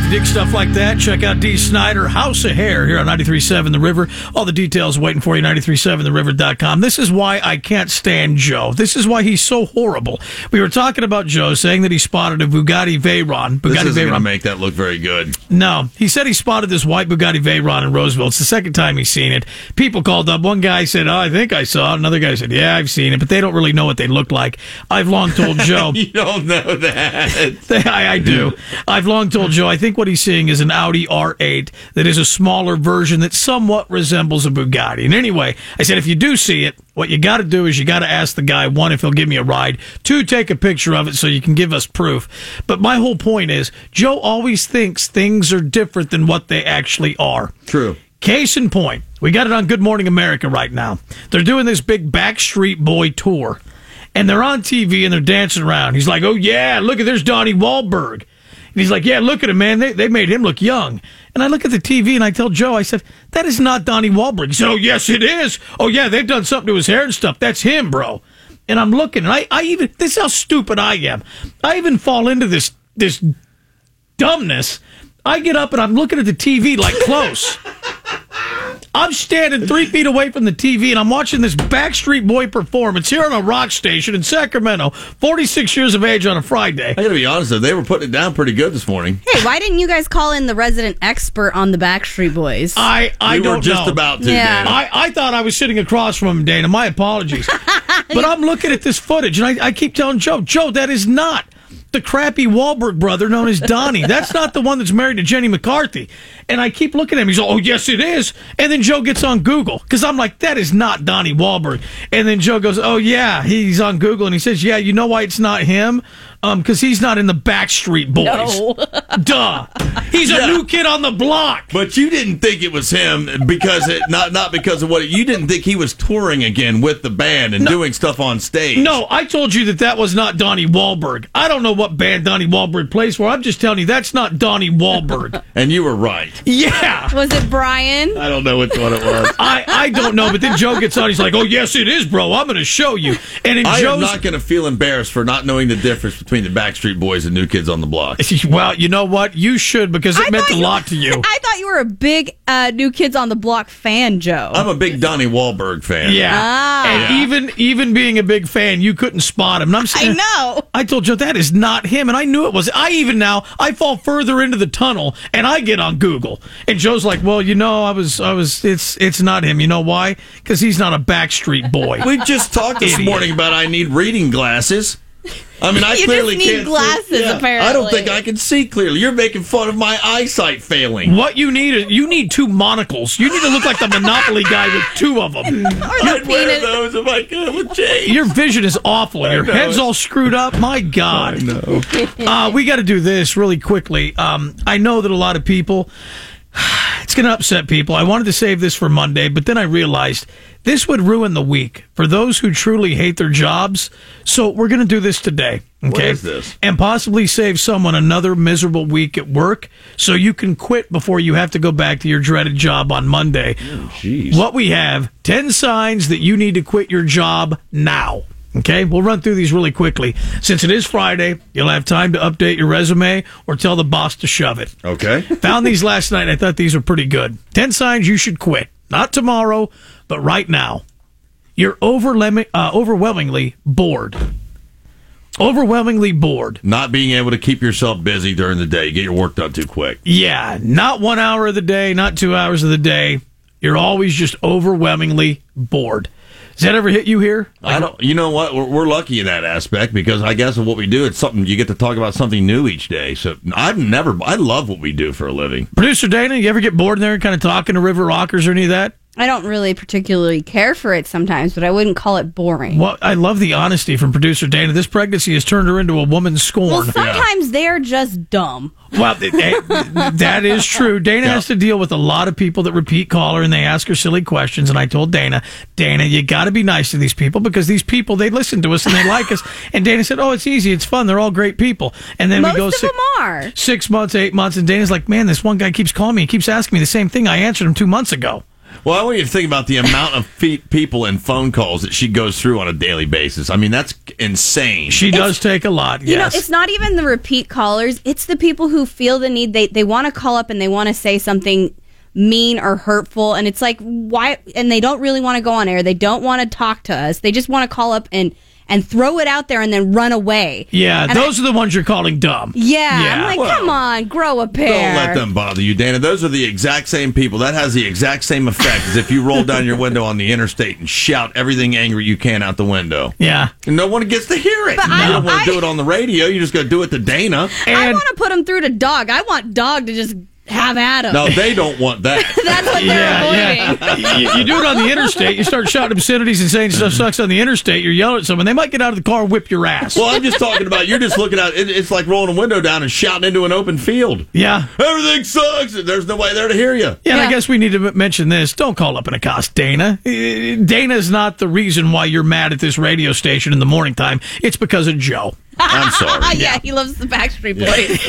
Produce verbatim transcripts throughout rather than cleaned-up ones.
You dig stuff like that? Check out Dee Snider, House of Hair, here on ninety-three point seven The River. All the details waiting for you, ninety-three point seven the river dot com. This is why I can't stand Joe. This is why he's so horrible. We were talking about Joe saying that he spotted a Bugatti Veyron. Bugatti this isn't going to Veyron. make that look very good. No. He said he spotted this white Bugatti Veyron in Roseville. It's the second time he's seen it. People called up. One guy said, oh, I think I saw it. Another guy said, yeah, I've seen it. But they don't really know what they look like. I've long told Joe. You don't know that. I, I do. I've long told Joe, I think what he's seeing is an Audi R eight that is a smaller version that somewhat resembles a Bugatti. And anyway, I said, if you do see it, what you got to do is you got to ask the guy, one, if he'll give me a ride, two, take a picture of it so you can give us proof. But my whole point is, Joe always thinks things are different than what they actually are. True. Case in point, we got it on Good Morning America right now. They're doing this big Backstreet Boy tour, and they're on T V and they're dancing around. He's like, oh, yeah, look at, there's Donnie Wahlberg. And he's like, yeah, look at him, man. They they made him look young. And I look at the T V and I tell Joe, I said, that is not Donnie Wahlberg. He said, oh, yes, it is. Oh, yeah, they've done something to his hair and stuff. That's him, bro. And I'm looking, and I, I even, this is how stupid I am. I even fall into this this dumbness. I get up and I'm looking at the T V like close. I'm standing three feet away from the T V, and I'm watching this Backstreet Boy performance here on a rock station in Sacramento, forty-six years of age on a Friday. I got to be honest, though, they were putting it down pretty good this morning. Hey, why didn't you guys call in the resident expert on the Backstreet Boys? I, I we don't were just know. about to, Yeah. Dana. I, I thought I was sitting across from him, Dana. My apologies. But I'm looking at this footage, and I, I keep telling Joe, Joe, that is not the crappy Wahlberg brother known as Donnie. That's not the one that's married to Jenny McCarthy. And I keep looking at him. He's like, oh, yes, it is. And then Joe gets on Google, because I'm like, that is not Donnie Wahlberg. And then Joe goes, oh, yeah, he's on Google. And he says, yeah, you know why it's not him? Um, because he's not in the Backstreet Boys. No. Duh. He's a Yeah. new kid on the block. But you didn't think it was him because it not not because of what it, you didn't think he was touring again with the band and No. doing stuff on stage. No, I told you that that was not Donnie Wahlberg. I don't know what band Donnie Wahlberg plays for. I'm just telling you that's not Donnie Wahlberg. And you were right. Yeah. Was it Brian? I don't know which one it was. I, I don't know, but then Joe gets on. He's like, oh, yes, it is, bro. I'm going to show you. And in I Joe's... am not going to feel embarrassed for not knowing the difference between the Backstreet Boys and New Kids on the Block. Well, you know what? You should, because it I meant thought a you- lot to you. I thought you were a big uh, New Kids on the Block fan, Joe. I'm a big Donnie Wahlberg fan. Yeah. Ah. And Yeah. even even being a big fan, you couldn't spot him. And I'm I saying, know. I told Joe that is not him, and I knew it was. I even now I fall further into the tunnel, and I get on Google, and Joe's like, "Well, you know, I was, I was. It's, it's not him. You know why? Because he's not a Backstreet Boy." We just talked this Idiot. morning about I need reading glasses. I mean, I You clearly just need can't glasses, see. Yeah, apparently. I don't think I can see clearly. You're making fun of my eyesight failing. What you need is you need two monocles. You need to look like the Monopoly guy with two of them. I'd wear peanut- those if I could with Jay. Your vision is awful. Your know head's it. all screwed up. My God. No. Uh, we got to do this really quickly. Um, I know that a lot of people, it's going to upset people. I wanted to save this for Monday, but then I realized this would ruin the week for those who truly hate their jobs. So we're going to do this today. Okay? What is this? And possibly save someone another miserable week at work so you can quit before you have to go back to your dreaded job on Monday. Jeez. What we have, ten signs that you need to quit your job now. Okay, we'll run through these really quickly. Since it is Friday, you'll have time to update your resume or tell the boss to shove it. Okay. Found these last night. I thought these were pretty good. ten signs you should quit. Not tomorrow, but right now. You're overlem- uh, overwhelmingly bored. Overwhelmingly bored. Not being able to keep yourself busy during the day. You get your work done too quick. Yeah, not one hour of the day, not two hours of the day. You're always just overwhelmingly bored. Does that ever hit you here? Like, I don't. You know what? We're, we're lucky in that aspect because I guess of what we do, it's something you get to talk about something new each day. So I've never. I love what we do for a living. Producer Dana, you ever get bored in there and kind of talking to River Rockers or any of that? I don't really particularly care for it sometimes, but I wouldn't call it boring. Well, I love the honesty from producer Dana. This pregnancy has turned her into a woman's scorn. Well, sometimes they're just dumb. Well, th- th- that is true. Dana Yeah. has to deal with a lot of people that repeat call her and they ask her silly questions. And I told Dana, Dana, you got to be nice to these people because these people, they listen to us and they like us. And Dana said, oh, it's easy. It's fun. They're all great people. And then Most we go of six, them are. six months, eight months. And Dana's like, man, this one guy keeps calling me. He keeps asking me the same thing. I answered him two months ago. Well, I want you to think about the amount of fe- people and phone calls that she goes through on a daily basis. I mean, that's insane. She does take a lot, You yes. know, it's not even the repeat callers. It's the people who feel the need. They they want to call up and they want to say something mean or hurtful. And it's like, why? And they don't really want to go on air. They don't want to talk to us. They just want to call up and, and throw it out there and then run away. yeah, And those I- are the ones you're calling dumb. Yeah, Yeah. I'm like, Well, come on, grow a pair. Don't let them bother you, Dana. Those are the exact same people. That has the exact same effect as if you roll down your window on the interstate and shout everything angry you can out the window. Yeah. And no one gets to hear it. But you I- don't want I- to do it on the radio. You just got to do it to Dana. I And want to put them through to Dog. I want Dog to just have at him. No, they don't want that. That's what they're yeah, avoiding. yeah. you, you do it on the interstate. You start shouting obscenities and saying stuff sucks on the interstate. You're yelling at someone. They might get out of the car and whip your ass. Well, I'm just talking about you're just looking at it. It's like rolling a window down and shouting into an open field. yeah. Everything sucks. And there's nobody there to hear you. Yeah, and I Yeah. guess we need to m- mention this. Don't call up and accost Dana. Uh, Dana's not the reason why you're mad at this radio station in the morning time. It's because of Joe. I'm sorry. yeah, he loves the Backstreet Boys.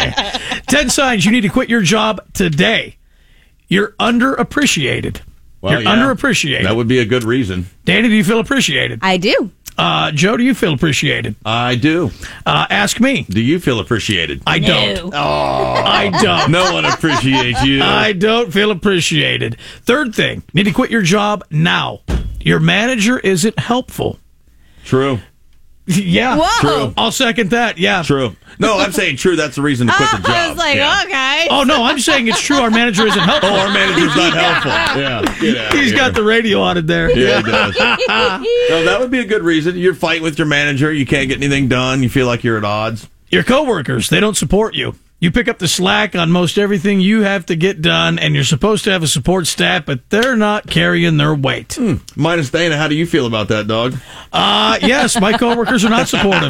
ten signs you need to quit your job today. You're underappreciated. Well, You're yeah. underappreciated. That would be a good reason. Dana, do you feel appreciated? I do. Uh, Joe, do you feel appreciated? I do. Uh, ask me. Do you feel appreciated? I don't. I don't. No one appreciates you. I don't feel appreciated. Third thing, need to quit your job now. Your manager isn't helpful. True. Yeah. Whoa. True. I'll second that. Yeah. True. No, I'm saying true. That's the reason to quit the job. I was like, Yeah. okay. Oh, no, I'm saying it's true. Our manager isn't helpful. Oh, our manager's not helpful. Yeah. Get out of He's here. got the radio on it there. Yeah, he does. No, that would be a good reason. You're fighting with your manager. You can't get anything done. You feel like you're at odds. Your coworkers, they don't support you. You pick up the slack on most everything you have to get done, and you're supposed to have a support staff, but they're not carrying their weight. Hmm. Minus Dana, how do you feel about that, dog? Uh, yes, my coworkers are not supportive.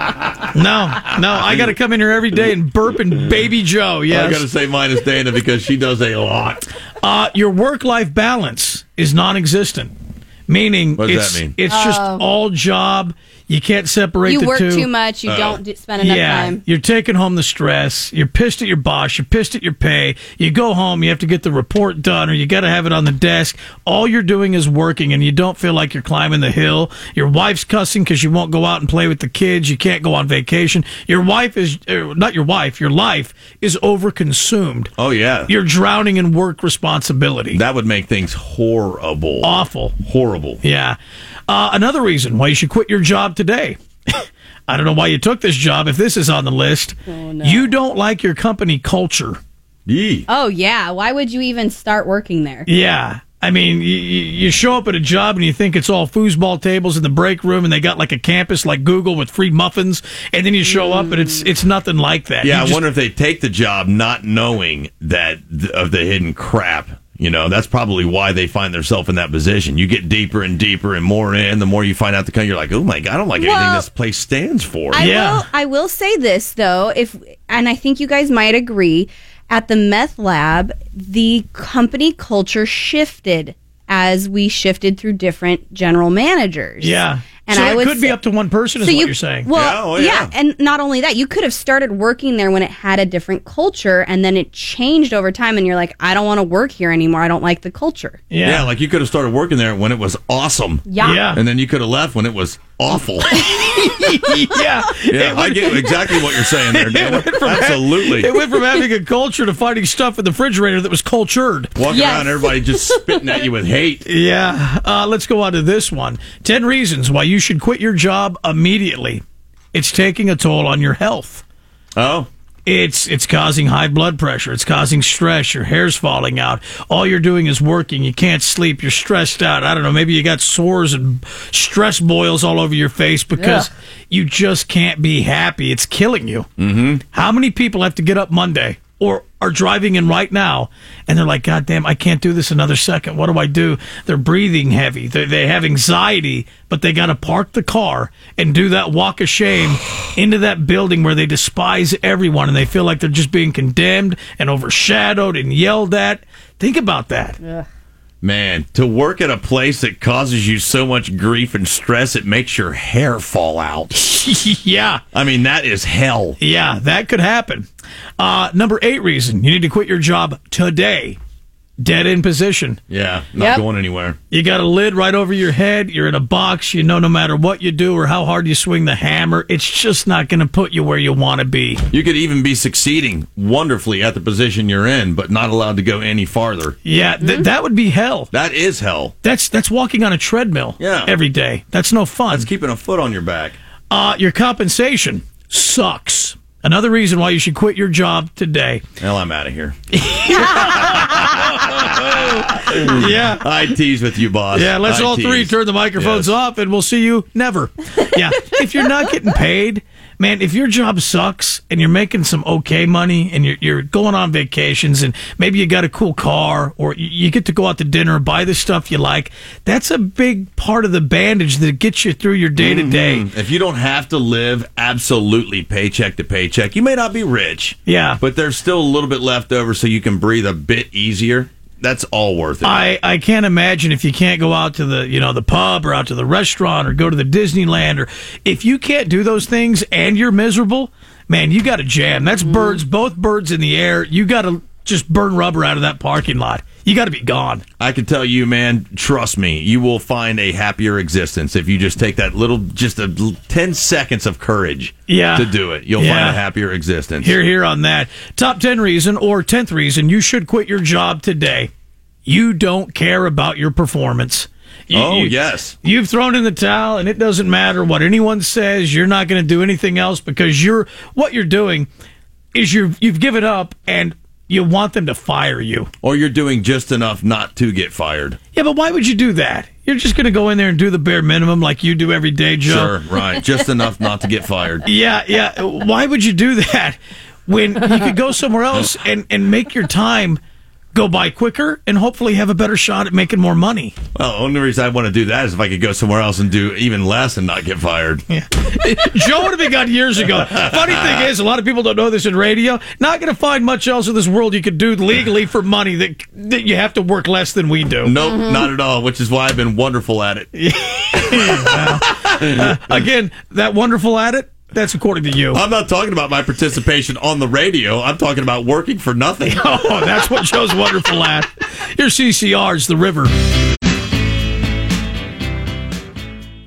No, no, I got to come in here every day and burp and baby Joe. I got to Yes. say minus Dana because she does a lot. Uh, your work-life balance is non-existent, meaning What does it's, that mean? it's just all job. You can't separate You the work two. too much. You don't d- spend enough yeah, time. you're taking home the stress. You're pissed at your boss. You're pissed at your pay. You go home. You have to get the report done, or you got to have it on the desk. All you're doing is working, and you don't feel like you're climbing the hill. Your wife's cussing because you won't go out and play with the kids. You can't go on vacation. Your wife is er, not your wife. Your life is overconsumed. Oh, yeah. You're drowning in work responsibility. That would make things horrible. Awful. Horrible. Yeah. Uh, another reason why you should quit your job today. I don't know why you took this job if this is on the list. You don't like your company culture. Yee. Oh, yeah. Why would you even start working there? Yeah. I mean, you, you show up at a job and you think it's all foosball tables in the break room and they got like a campus like Google with free muffins, and then you show up and it's it's nothing like that. Yeah, You I just- wonder if they take the job not knowing that of the hidden crap. You know, that's probably why they find themselves in that position. You get deeper and deeper and more in, the more you find out the kind, you're like, oh my God, I don't like anything Well, this place stands for. I Yeah. will. I will say this though, if and I think you guys might agree, at the meth lab, the company culture shifted as we shifted through different general managers. Yeah. and so I it would could be say- up to one person, is so what you, you're saying. Well, Yeah, oh, yeah. yeah. and not only that, you could have started working there when it had a different culture, and then it changed over time, and you're like, I don't want to work here anymore. I don't like the culture. yeah. yeah. like you could have started working there when it was awesome. Yeah. Yeah. And then you could have left when it was awful. yeah. Yeah, I get exactly what you're saying there, Dana. Absolutely. It went from having a culture to finding stuff in the refrigerator that was cultured. Walking Yes. around, everybody just spitting at you with hate. Yeah. Uh, let's go on to this one. ten reasons why you should quit your job immediately. It's taking a toll on your health. Oh, It's it's causing high blood pressure. It's causing stress. Your hair's falling out. All you're doing is working. You can't sleep. You're stressed out. I don't know. Maybe you got sores and stress boils all over your face because Ugh. you just can't be happy. It's killing you. Mm-hmm. How many people have to get up Monday or are driving in right now and they're like, God damn, I can't do this another second. What do I do? They're breathing heavy. They they have anxiety, but they got to park the car and do that walk of shame into that building where they despise everyone and they feel like they're just being condemned and overshadowed and yelled at. Think about that. man, to work at a place that causes you so much grief and stress, it makes your hair fall out. Yeah. I mean, that is hell. Yeah, that could happen. Uh, number eight reason you need to quit your job today. dead end position. Yeah, not Yep. going anywhere. You got a lid right over your head. You're in a box. You know, no matter what you do or how hard you swing the hammer, it's just not going to put you where you want to be. You could even be succeeding wonderfully at the position you're in, but not allowed to go any farther. Yeah, th- that would be hell. That is hell. That's that's walking on a treadmill Yeah. every day. That's no fun. That's keeping a foot on your back. Uh, your compensation sucks. Another reason why you should quit your job today. Hell, I'm out of here. Yeah. I tease with you, boss. Yeah, let's I all tease. three turn the microphones Yes. off and we'll see you never. Yeah. If you're not getting paid, man, if your job sucks and you're making some okay money and you're, you're going on vacations and maybe you got a cool car or you, you get to go out to dinner and buy the stuff you like, that's a big part of the bandage that gets you through your day to day. If you don't have to live absolutely paycheck to paycheck, you may not be rich. Yeah. But there's still a little bit left over so you can breathe a bit easier. That's all worth it. I, I can't imagine if you can't go out to the you know the pub or out to the restaurant or go to the Disneyland or if you can't do those things and you're miserable, man, you got to jam. That's birds, both birds in the air. You got to just burn rubber out of that parking lot. You got to be gone. I can tell you, man, trust me, you will find a happier existence if you just take that little, just a l- ten seconds of courage Yeah. to do it. You'll Yeah. find a happier existence. Here, here on that. Top ten reason or tenth reason you should quit your job today. You don't care about your performance. You, Oh, you- yes. You've thrown in the towel, and it doesn't matter what anyone says. You're not going to do anything else because you're what you're doing is you're you've given up, and you want them to fire you. Or you're doing just enough not to get fired. Yeah, but why would you do that? You're just going to go in there and do the bare minimum like you do every day, Joe. Sure, right. Just enough not to get fired. Yeah, yeah. Why would you do that when you could go somewhere else and, and make your time go by quicker and hopefully have a better shot at making more money? Well, the only reason I want to do that is if I could go somewhere else and do even less and not get fired. Yeah. Joe would have been gone years ago. Funny thing is, a lot of people don't know this in radio. Not going to find much else in this world you could do legally for money that that you have to work less than we do. Nope, not at all, which is why I've been wonderful at it. Uh, again, that wonderful at it, that's according to you. I'm not talking about my participation on the radio. I'm talking about working for nothing. Oh, that's what Joe's wonderful at. Here's C C R's The River.